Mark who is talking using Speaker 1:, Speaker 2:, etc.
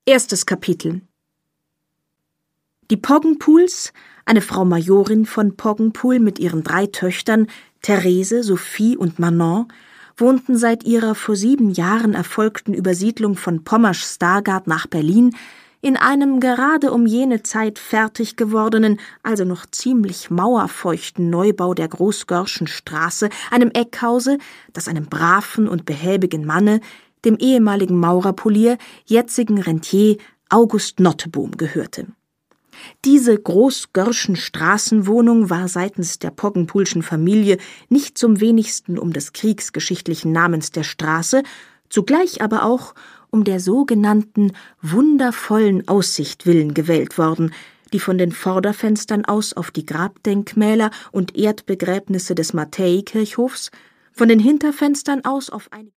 Speaker 1: Erstes Kapitel. Die Poggenpools, eine Frau Majorin von Poggenpool mit ihren 3 Töchtern, Therese, Sophie und Manon, wohnten seit ihrer vor 7 Jahren erfolgten Übersiedlung von Pommersch-Stargard nach Berlin in einem gerade um jene Zeit fertig gewordenen, also noch ziemlich mauerfeuchten Neubau der Großgörschen Straße, einem Eckhause, das einem braven und behäbigen Manne, dem ehemaligen Maurerpolier, jetzigen Rentier August Nottebohm gehörte. Diese Großgörschen Straßenwohnung war seitens der Poggenpoolschen Familie nicht zum wenigsten um des kriegsgeschichtlichen Namens der Straße, zugleich aber auch um der sogenannten wundervollen Aussicht willen gewählt worden, die von den Vorderfenstern aus auf die Grabdenkmäler und Erdbegräbnisse des Matthäikirchhofs, von den Hinterfenstern aus auf eine